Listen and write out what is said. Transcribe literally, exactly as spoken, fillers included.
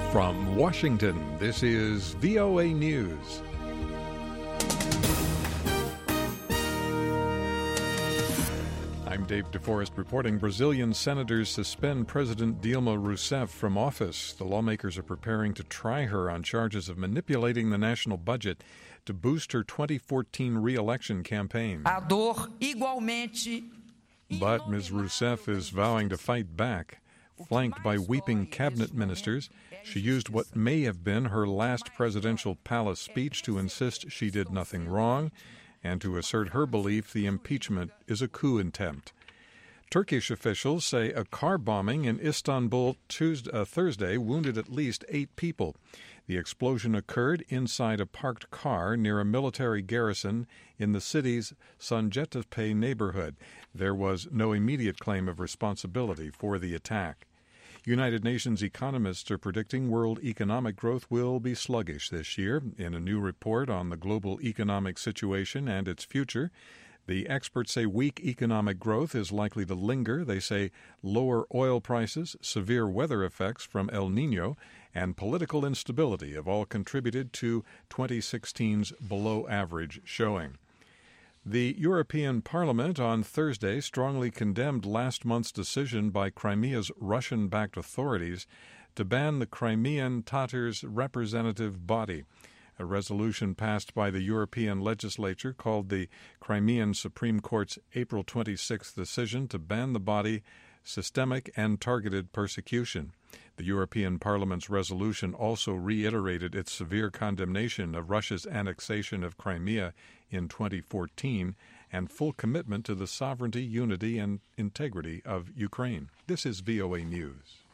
From Washington, this is V O A News. I'm Dave DeForest reporting. Brazilian senators suspend President Dilma Rousseff from office. The lawmakers are preparing to try her on charges of manipulating the national budget to boost her twenty fourteen re-election campaign. A dor igualmente. But Miz Rousseff is vowing to fight back. Flanked by weeping cabinet ministers, she used what may have been her last presidential palace speech to insist she did nothing wrong and to assert her belief the impeachment is a coup attempt. Turkish officials say a car bombing in Istanbul Tuesday, uh, Thursday wounded at least eight people. The explosion occurred inside a parked car near a military garrison in the city's Sancaktepe neighborhood. There was no immediate claim of responsibility for the attack. United Nations economists are predicting world economic growth will be sluggish this year. In a new report on the global economic situation and its future, the experts say weak economic growth is likely to linger. They say lower oil prices, severe weather effects from El Nino, and political instability have all contributed to twenty sixteen's below-average showing. The European Parliament on Thursday strongly condemned last month's decision by Crimea's Russian-backed authorities to ban the Crimean Tatars representative body. A resolution passed by the European legislature called the Crimean Supreme Court's April twenty-sixth decision to ban the body systemic and targeted persecution. The European Parliament's resolution also reiterated its severe condemnation of Russia's annexation of Crimea in twenty fourteen and full commitment to the sovereignty, unity, and integrity of Ukraine. This is V O A News.